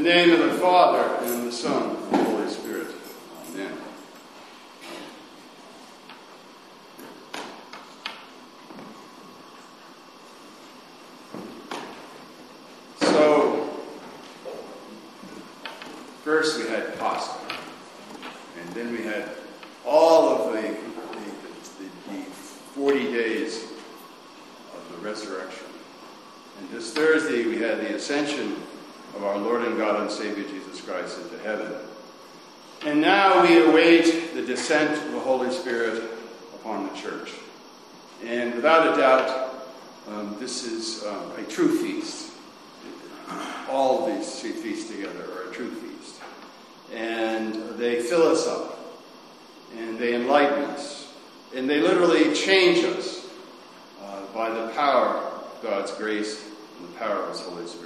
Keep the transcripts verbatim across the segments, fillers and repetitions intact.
In the name of the Father, and of the Son, and of the Holy Spirit. Amen. So, first we had Pascha, and then we had all of the, the, the, the forty days of the resurrection. And this Thursday we had the ascension of our Lord and God and Savior Jesus Christ into heaven. And now we await the descent of the Holy Spirit upon the church. And without a doubt, um, this is um, a true feast. All of these three feasts together are a true feast. And they fill us up. And they enlighten us. And they literally change us uh, by the power of God's grace and the power of His Holy Spirit.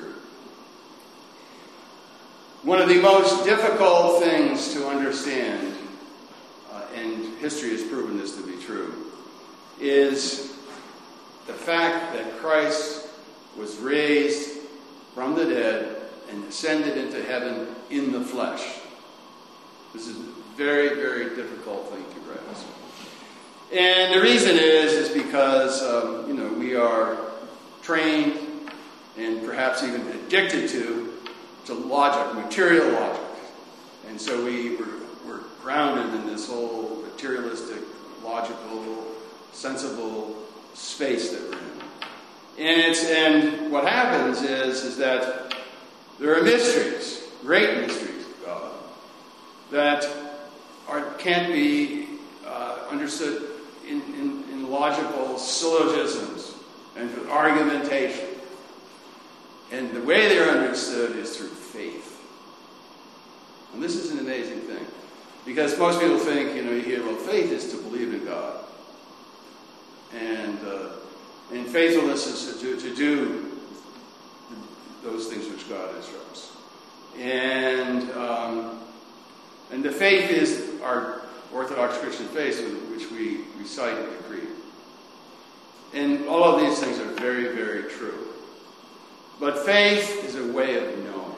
One of the most difficult things to understand, uh, and history has proven this to be true, is the fact that Christ was raised from the dead and ascended into heaven in the flesh. This is a very, very difficult thing to grasp. And the reason is, is because, um, you know, we are trained and perhaps even addicted to to logic, material logic. And so we were, were grounded in this whole materialistic, logical, sensible space that we're in. And it's and what happens is, is that there are mysteries, great mysteries of God, that are, can't be uh, understood in, in, in logical syllogisms and with argumentation. And the way they're understood is through faith. And this is an amazing thing. Because most people think, you know, you hear, well, faith is to believe in God. And, uh, and faithfulness is to, to do those things which God instructs. And, um, and the faith is our Orthodox Christian faith, which we recite in the Creed. And all of these things are very, very true. But faith is a way of knowing.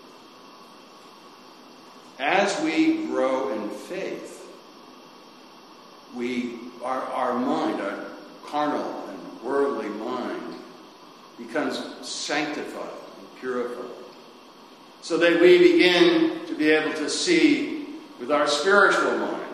As we grow in faith, we our, our mind, our carnal and worldly mind, becomes sanctified and purified. So that we begin to be able to see with our spiritual mind.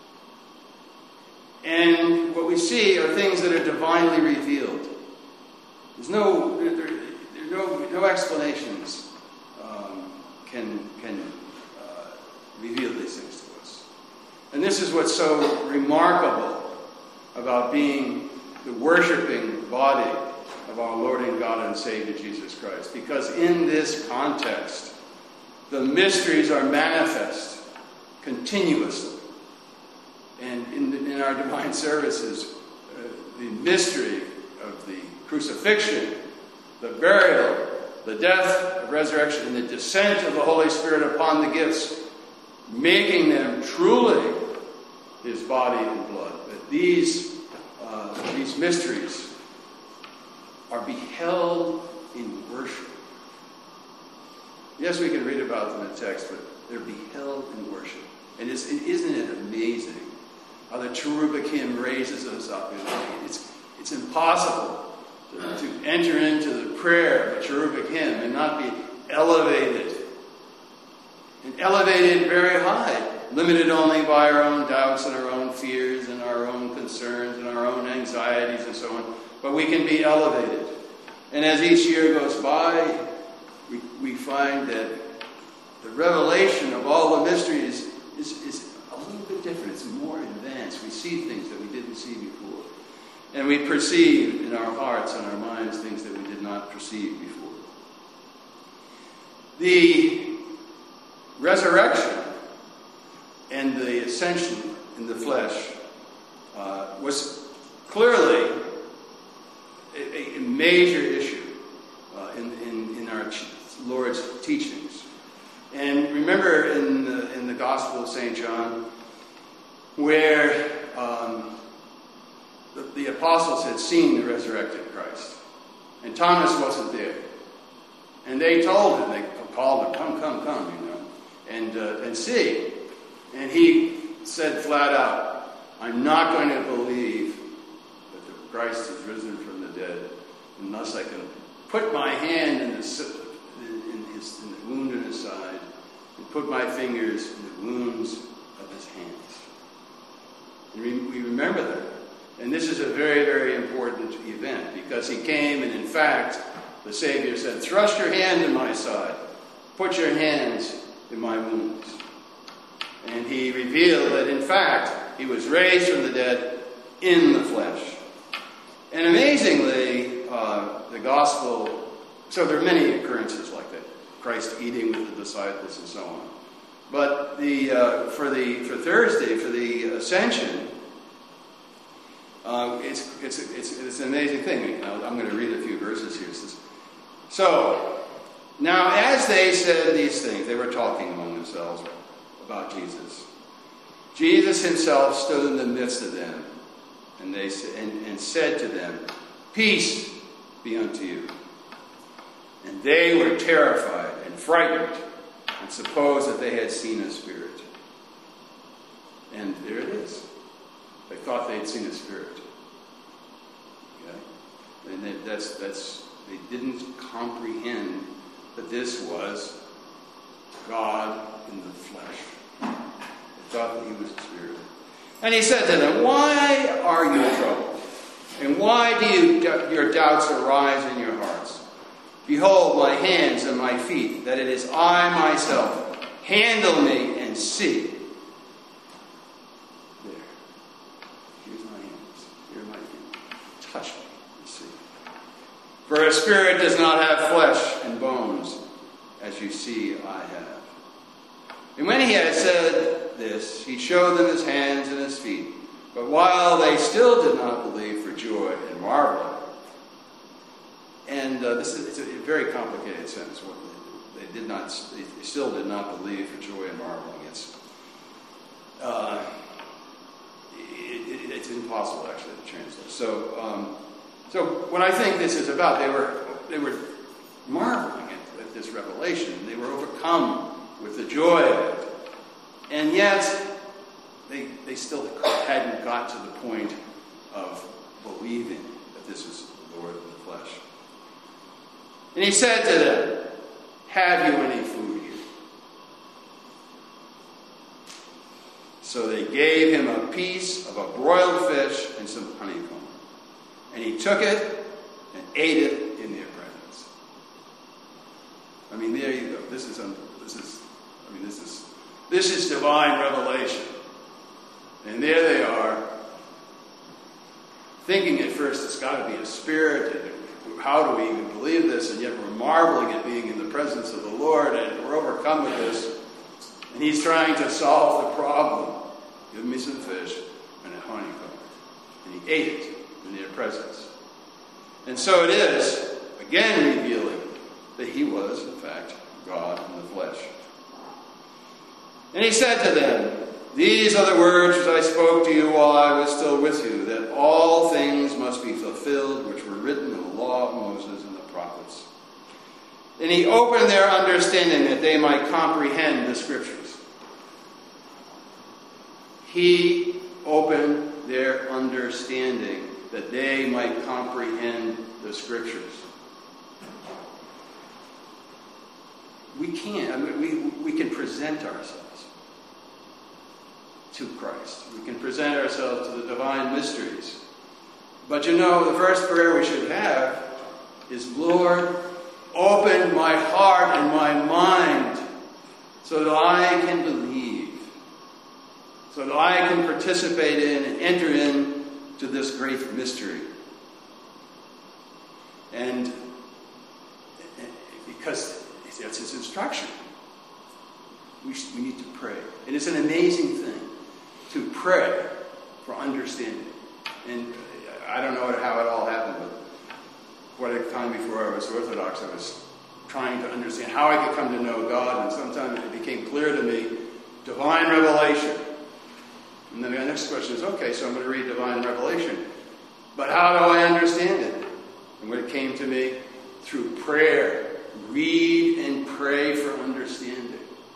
And what we see are things that are divinely revealed. There's no... There, No, no explanations um, can can uh, reveal these things to us. And this is what's so remarkable about being the worshiping body of our Lord and God and Savior Jesus Christ. Because in this context, the mysteries are manifest continuously. And in, the, in our divine services, uh, the mystery of the crucifixion, the burial, the death, the resurrection, and the descent of the Holy Spirit upon the gifts, making them truly His body and blood. That these, uh, these mysteries are beheld in worship. Yes, we can read about them in text, but they're beheld in worship. And it's, isn't it amazing how the cherubic hymn raises us up? It's, it's impossible to enter into the prayer of a cherubic hymn and not be elevated. And elevated very high, limited only by our own doubts and our own fears and our own concerns and our own anxieties and so on. But we can be elevated. And as each year goes by, we, we find that the revelation of all the mysteries is, is a little bit different. It's more advanced. We see things that we didn't see before. And we perceive in our hearts and our minds things that we did not perceive before. The resurrection and the ascension in the flesh uh, was clearly a, a major issue uh, in, in, in our Lord's teachings. And remember in the, in the Gospel of Saint John, where um, the, the apostles had seen the resurrected Christ. And Thomas wasn't there. And they told him, they called him, come, come, come, you know, and, uh, and see. And he said flat out, I'm not going to believe that the Christ is risen from the dead unless I can put my hand in the, in his, in the wound in his side and put my fingers in the wounds of his hands. And we, we remember that. And this is a very, very important event because he came and in fact, the Savior said, thrust your hand in my side. Put your hands in my wounds. And he revealed that in fact, he was raised from the dead in the flesh. And amazingly, uh, the gospel, so there are many occurrences like that. Christ eating with the disciples and so on. But the uh, for the for Thursday, for the Ascension, uh, it's, it's, it's, it's an amazing thing. I'm going to read a few verses here. It says, so, now as they said these things, they were talking among themselves about Jesus. Jesus himself stood in the midst of them, and they and, and said to them, peace be unto you. And they were terrified and frightened, and supposed that they had seen a spirit. And there it is. They thought they had seen a spirit. Okay? And they, that's that's they didn't comprehend that this was God in the flesh. They thought that he was a spirit. And he said to them, why are you troubled? And why do you, your doubts arise in your hearts? Behold my hands and my feet, that it is I myself. Handle me and see. There. Here's my hands. Here are my feet. Touch me and see. For a spirit does not have flesh and bones, as you see I have. And when he had said this, he showed them his hands and his feet. But while they still did not believe for joy and marvel, and uh, this is it's a very complicated sentence. They did not, they still did not believe for joy and marveling. It's uh, it, it, it's impossible actually to translate. So, um, so what I think this is about, they were they were marveling at, at this revelation. They were overcome with the joy of it, and yet they they still hadn't got to the point of believing that this is the Lord of the flesh. And he said to them, have you any food here? So they gave him a piece of a broiled fish and some honeycomb. And he took it and ate it in their presence. I mean, there you go. This is, um, this is, I mean, this is, this is divine revelation. And there they are, thinking at first it's got to be a spirit, and how do we even believe this? And yet we're marveling at being in the presence of the Lord, and we're overcome with this. And he's trying to solve the problem. Give me some fish and a honeycomb. And he ate it in their presence. And so it is, again revealing that he was, in fact, God in the flesh. And he said to them, these are the words which I spoke to you while I was still with you, that all things must be fulfilled which were written in the law of Moses and the prophets. And he opened their understanding that they might comprehend the scriptures. He opened their understanding that they might comprehend the scriptures. We can't. I mean, we, we can present ourselves to Christ. We can present ourselves to the divine mysteries. But you know, the first prayer we should have is, Lord, open my heart and my mind so that I can believe, so that I can participate in and enter in to this great mystery. And because it's his instruction, we, we need to pray. And it's an amazing thing to pray for understanding. And I don't know how it all happened, but quite a time before I was Orthodox, I was trying to understand how I could come to know God, and sometimes it became clear to me, divine revelation. And then the next question is, okay, so I'm going to read divine revelation, but how do I understand it? And when it came to me, through prayer, read and pray for understanding.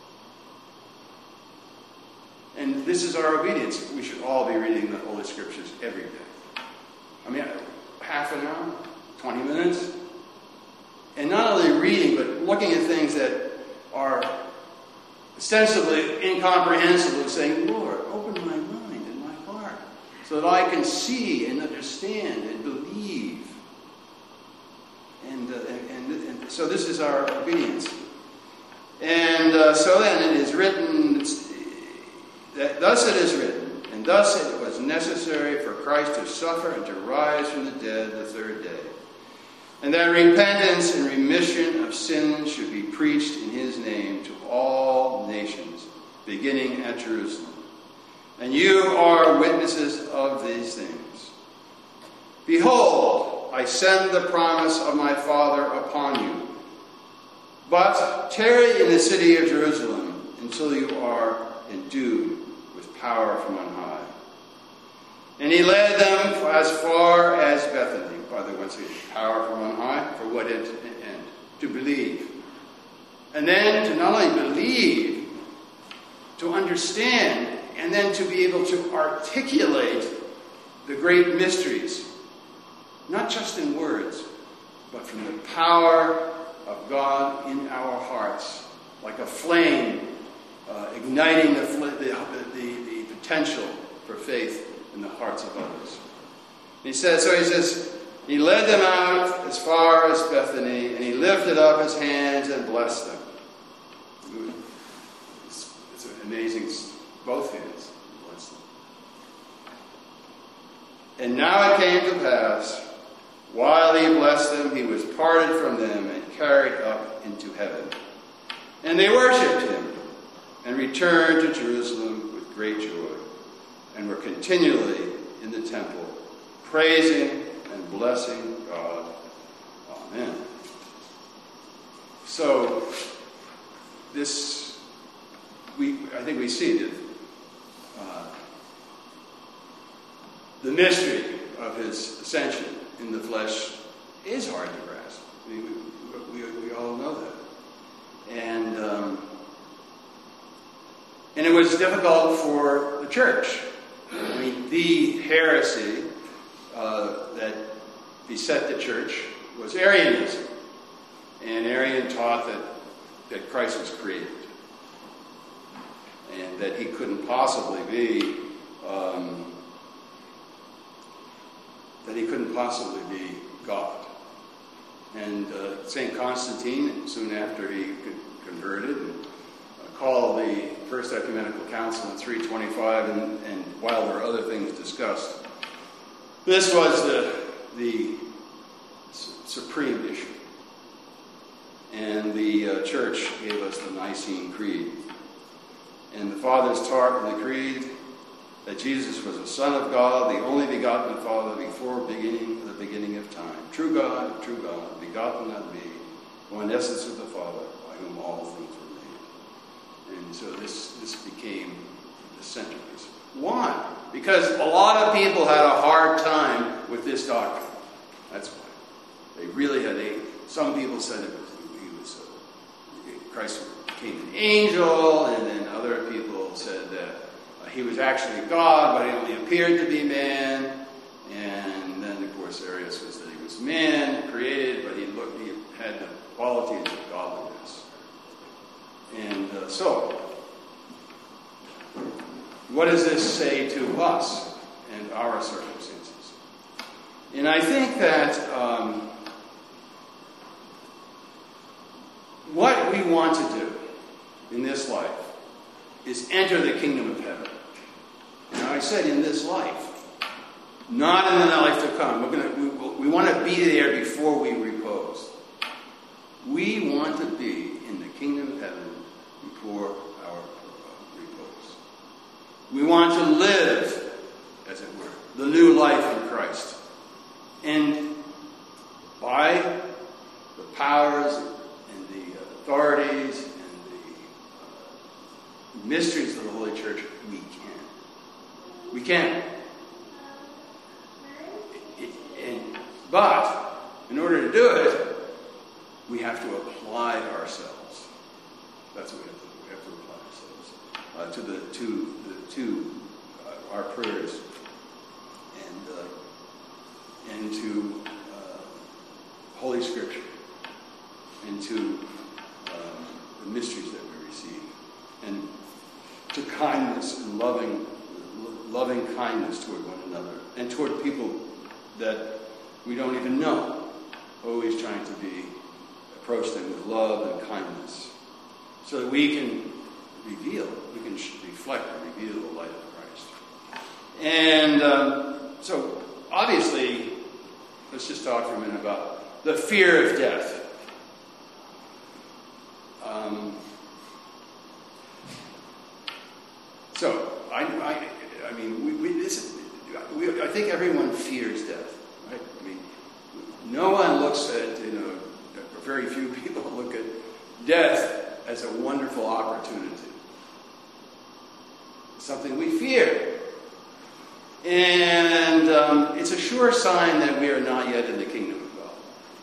And this is our obedience. We should all be reading the Holy Scriptures every day. I mean, half an hour, twenty minutes. And not only reading, but looking at things that are ostensibly incomprehensible, saying, Lord, open my mind and my heart so that I can see and understand and believe. And, uh, and, and, and so this is our obedience. And uh, so then it is written, it's, that, thus it is written, and thus it was necessary for Christ to suffer and to rise from the dead the third day. And that repentance and remission of sins should be preached in his name to all nations, beginning at Jerusalem. And you are witnesses of these things. Behold, I send the promise of my Father upon you. But tarry in the city of Jerusalem until you are endued with power from on high. And he led them as far as Bethany. By the way, once again, power from on high, for what end? To believe. And then to not only believe, to understand, and then to be able to articulate the great mysteries. Not just in words, but from the power of God in our hearts, like a flame uh, igniting the, the, the, the potential for faith in the hearts of others. And he says, so he says, he led them out as far as Bethany, and he lifted up his hands and blessed them. It's, it's amazing, both hands blessed them. And now it came to pass, while he blessed them, he was parted from them and carried up into heaven. And they worshipped him and returned to Jerusalem with great joy, and were continually in the temple, praising and blessing God. Amen. So, this, we I think we see that uh, the mystery of his ascension in the flesh is hard to grasp. I mean, we, we, we all know that. And, um, and it was difficult for the church. I mean, the heresy uh, that beset the church was Arianism. And Arian taught that, that Christ was created. And that he couldn't possibly be, um, that he couldn't possibly be God. And uh, Saint Constantine, soon after he converted, and, uh, called the First Ecumenical Council in three twenty-five, and, and while there were other things discussed, this was the, the su- supreme issue. And the uh, church gave us the Nicene Creed. And the fathers taught in the creed that Jesus was the Son of God, the only begotten Father before beginning the beginning of time. True God, true God, begotten of me, one essence of the Father, by whom all things were made. And so this, this became the centerpiece. Why? Because a lot of people had a hard time with this doctrine. That's why. They really had a, some people said it was, he was a, Christ became an angel, and then other people said that uh, he was actually God, but he only appeared to be man. And then, of course, Arius was that he was man, created, but he looked, he had the qualities of godliness. And uh, so, what does this say to us and our circumstances? And I think that um, what we want to do in this life is enter the kingdom of heaven. Now, I said in this life, not in the life to come. We're gonna, we, we want to be there before we repose. We want to be in the kingdom of heaven before our uh, repose. We want to live, as it were, the new life in Christ. And by the powers and the authorities and the uh, mysteries of the Holy Church, we can. We can. It, it, and, but, in order to do it, we have to apply apply ourselves. That's what we have to, we have to apply ourselves uh, to the to the to uh, our prayers and uh, and to uh, Holy Scripture and to um, the mysteries that we receive and to kindness and loving loving kindness toward one another and toward people that we don't even know. Always trying to be approach them with love and kindness, so that we can reveal, we can reflect and reveal the light of Christ. And um, so, obviously, let's just talk for a minute about the fear of death. Um, so, I, I, I mean, we, we, this, we, I think everyone fears death, right? I mean, no one looks at, you know, very few people look at death as a wonderful opportunity. Something we fear. And um, it's a sure sign that we are not yet in the kingdom of God.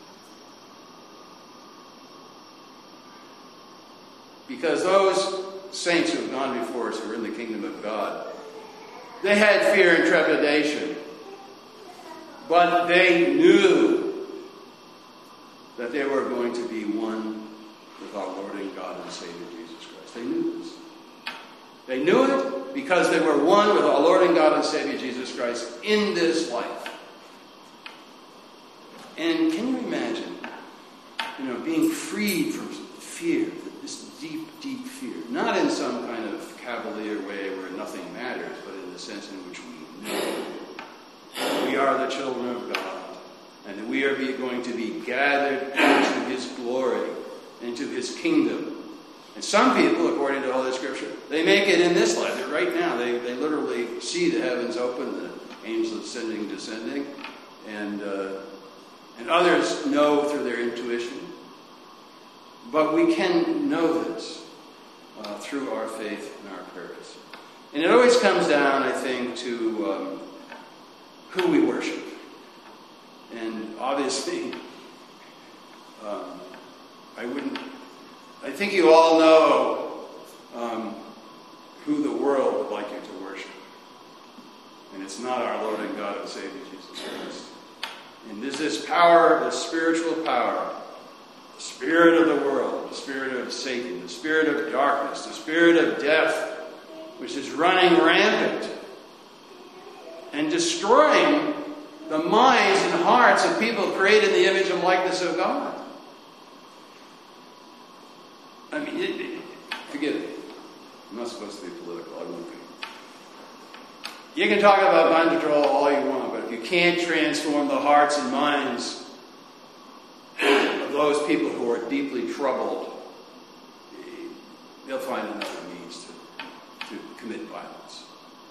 Because those saints who have gone before us who are in the kingdom of God, they had fear and trepidation. But they knew that they were going to be one with our Lord and God and Savior Jesus Christ. They knew this. They knew it because they were one with our Lord and God and Savior Jesus Christ in this life. And can you imagine, you know, being freed from fear, this deep, deep fear? Not in some kind of cavalier way where nothing matters, but in the sense in which we know that we are the children of God. And that we are be, going to be gathered into His glory, into His kingdom. And some people, according to Holy Scripture, they make it in this life. Right now, they, they literally see the heavens open, the angels ascending, descending. And, uh, and others know through their intuition. But we can know this uh, through our faith and our prayers. And it always comes down, I think, to um, who we worship. And obviously, um, I wouldn't, I think you all know um, who the world would like you to worship. And it's not our Lord and God and Savior Jesus Christ. And there's this power, this spiritual power, the spirit of the world, the spirit of Satan, the spirit of darkness, the spirit of death, which is running rampant and destroying the minds and hearts of people created in the image and likeness of God. I mean, it, it, forget it. I'm not supposed to be political. I won't be. You can talk about gun control all you want, but if you can't transform the hearts and minds of those people who are deeply troubled, they'll find another means to, to commit violence.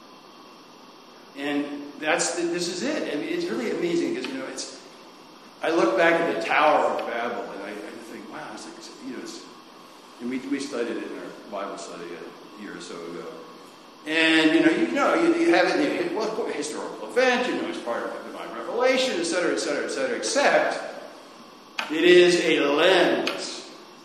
And that's the, this is it. I mean, it's really amazing because, you know, it's. I look back at the Tower of Babel and I, I think, wow, it's like, you know, it's, and we we studied it in our Bible study a year or so ago. And you know, you know, you, you have it. You, well, a historical event. You know, it's part of divine revelation, et cetera, et cetera, et cetera. Except it is a lens,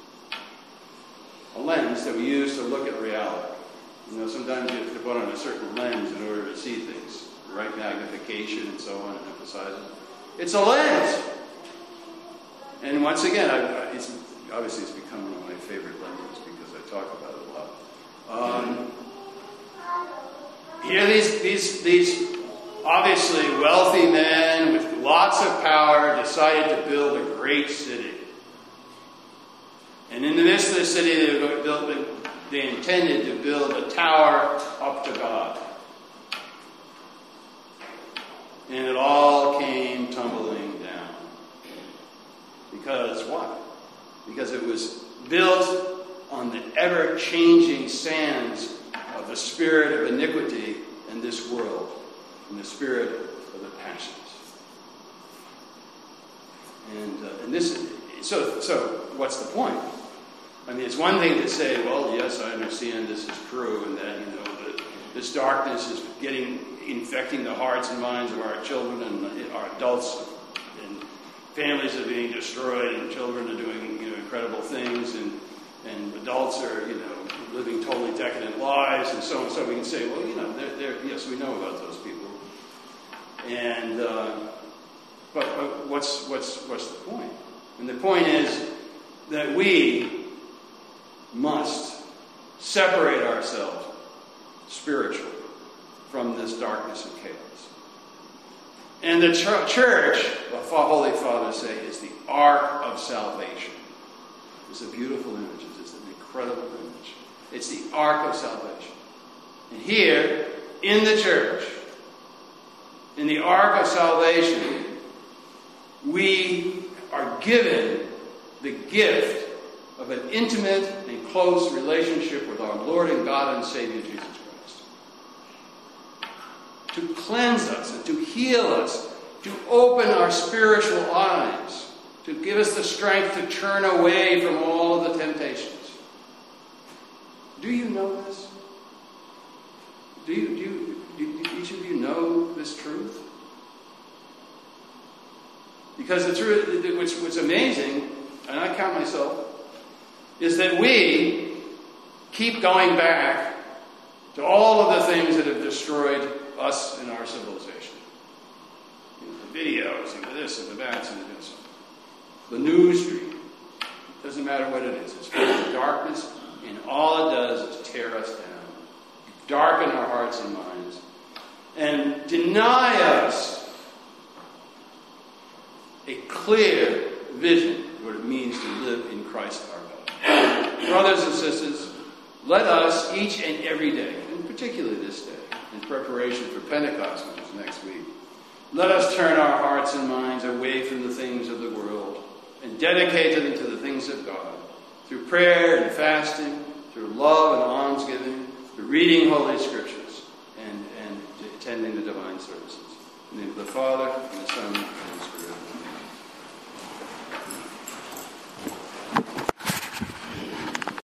a lens that we use to look at reality. You know, sometimes you have to put on a certain lens in order to see things, right magnification and so on, and emphasize it. It's a lens. And once again, I, I, it's, obviously it's become one of my favorite lenses because I talk about it a lot. Um, here these, these, these obviously wealthy men with lots of power decided to build a great city. And in the midst of the city, they, built, they intended to build a tower up to God. And it all came tumbling down. Because what? Because it was built on the ever-changing sands of the spirit of iniquity in this world, and the spirit of the passions. And, uh, and this, so, so what's the point? I mean, it's one thing to say, well, yes, I understand this is true, and that, you know, that this darkness is getting, infecting the hearts and minds of our children and our adults, and families are being destroyed and children are doing, you know, incredible things, and and adults are, you know, living totally decadent lives, and so on. So we can say, well, you know, they're, they're, yes, we know about those people. And uh, but, but what's what's what's the point? And the point is that we must separate ourselves spiritually from this darkness and chaos. And the ch- church, the Holy Fathers say, is the ark of salvation. It's a beautiful image. It's an incredible image. It's the ark of salvation. And here, in the church, in the ark of salvation, we are given the gift of an intimate and close relationship with our Lord and God and Savior Jesus Christ. To cleanse us and to heal us, to open our spiritual eyes, to give us the strength to turn away from all of the temptations. Do you know this? Do you, do you, do, do each of you know this truth? Because the truth, which, what's amazing, and I count myself, is that we keep going back to all of the things that have destroyed us and our civilization. You know, the videos, and the this, and the that, and the this. The news stream. Doesn't matter what it is. It's full of darkness, and all it does is tear us down, darken our hearts and minds, and deny us a clear vision of what it means to live in Christ our God. Brothers and sisters, let us each and every day, and particularly this day, in preparation for Pentecost, which is next week, let us turn our hearts and minds away from the things of the world and dedicate them to the things of God, through prayer and fasting, through love and almsgiving, through reading Holy Scriptures, and, and attending the divine services. In the name of the Father, and the Son,